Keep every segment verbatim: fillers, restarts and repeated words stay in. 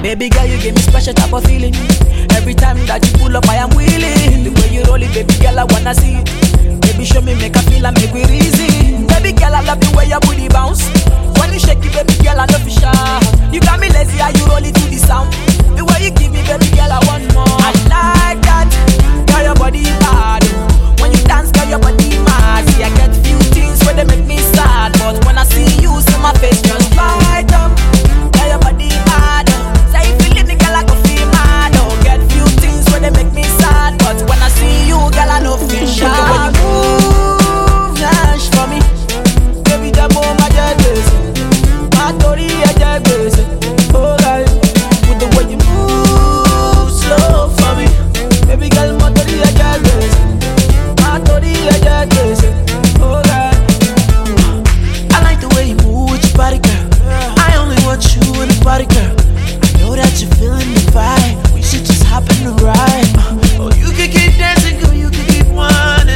Baby girl, you give me special type of feeling. Every time that you pull up, I am willing. The way you roll it, baby girl, I wanna see it. Baby, show me, make a feel and make it easy. Baby girl, I love the way your booty bounce. When you shake it, baby girl, I love you sharp. You got me lazy, how you roll it to the sound. The way you give me, baby girl, I want more. I like that, girl, your body bad. When you dance, girl, your body mad. See, I get few things where they make me sad, but when I see you, see my face just light up. Girl, your body mad. Say if you leave me, girl, I go feel mad. Oh, get few things where they make me sad, but when I see you, girl, I know feel shy. When you move, dash for me, baby, jump on my jet base. My tori, I jet base. Oh, girl, with the way you move, slow for me, baby, girl, my tori, I jet base. My tori, I jet base. Oh, girl, I like the way you move with your body, girl. I only want you in the body, girl. I know that you're feeling the vibe. We should just hop in the ride. Oh, you can keep dancing, girl, you can keep whining.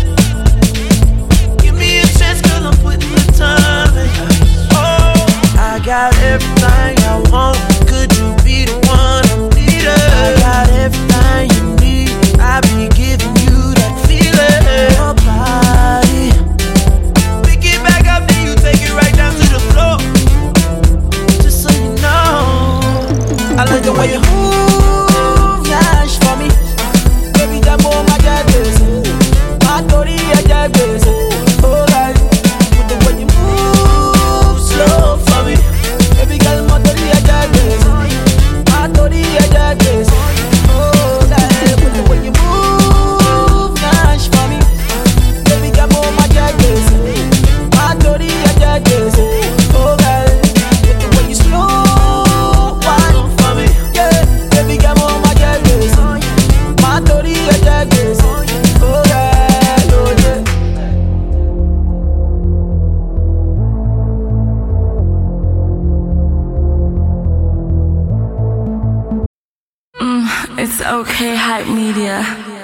Give me a chance, girl, I'm putting the time in. Oh, I got everything I want. Could you be the one I'm needing? I got everything you need. I be giving you that feeling. Your body, pick it back up, then you take it right down to the floor. Just so you know, I like the way you move, yash for me. Baby, jump on my jet base. My tori, a jet base. Oh, God, with the way you move, slow for me. Baby, girl, my tori, a jet base. My tori, a jet base. Oh, God, with the way you move, yash for me. Baby, jump on my jet base. My tori, a jet base. Oh, God, with the way you slow wine for me. Yeah, baby, jump on my jet base. My tori, a jet base. Oh, God, oh, yeah. It's okay, hype media.